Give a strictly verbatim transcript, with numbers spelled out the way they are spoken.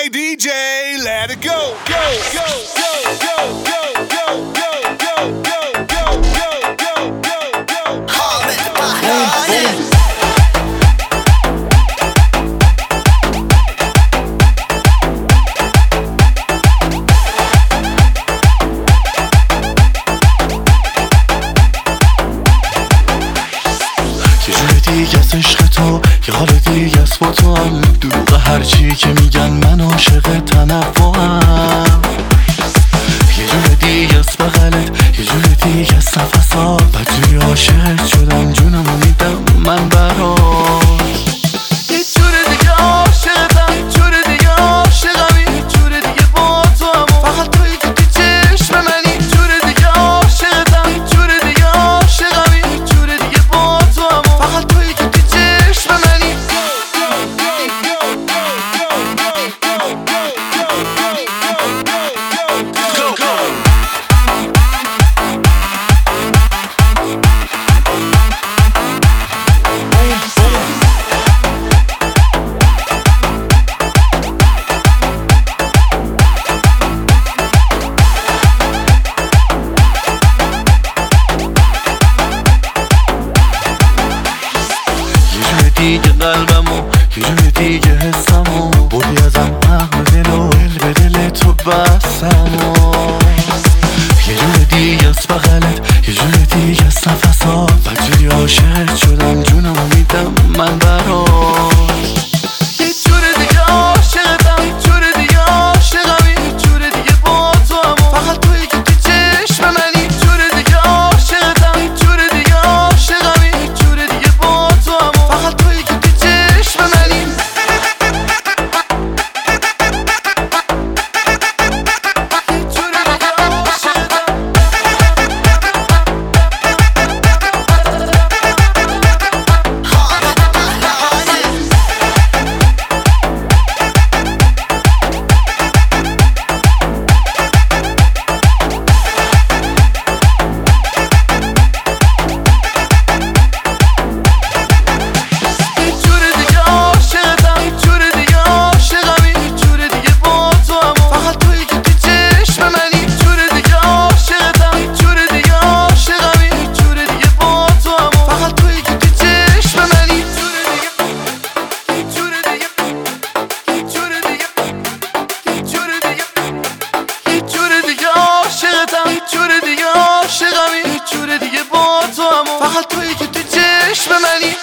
Hey D J, let it go, go, go, go, go, go, go, go, go, go, go, go, go, go, go. Hold it, hold it. یه جور دیگه از عشق تو، یه حال دیگه از با تو هم. دروغ هرچی که میگن من عاشق تنوعم. یه جور دیگه از بغلت، یه جور دیگه از نفسات. بدجوری عاشق شدم جونمو میدم من برات. یه جور دیگه عاشقتم، یه جور دیگه عاشقم. یه جور دیگه با تو هم، فقط توی که تو چشم منی. یه جور دیگه عاشقتم، یه جور دیگه عاشقم. یه جور دیگه با تو هم، فقط توی که تو چشم منی. دیگه قلبمو، یه جور دیگه حسمو. بردی ازم عقل دل و دل به دل تو بستمو. یه جور دیگه از بغلت، یه جور دیگه از نفسات. بدجوری عاشق شدم جونمو میدم من برات. یه جور دیگه عاشقتم، یه جور دیگه عاشقم. یه جور دیگه با تو هم، فقط توی که تو چشم منی. یه جور دیگه عاشقتم، یه جور دیگه عاشقم. یه جور دیگه با تو هم، فقط توی که تو چشم منی. فقط توی که تو چشم منی.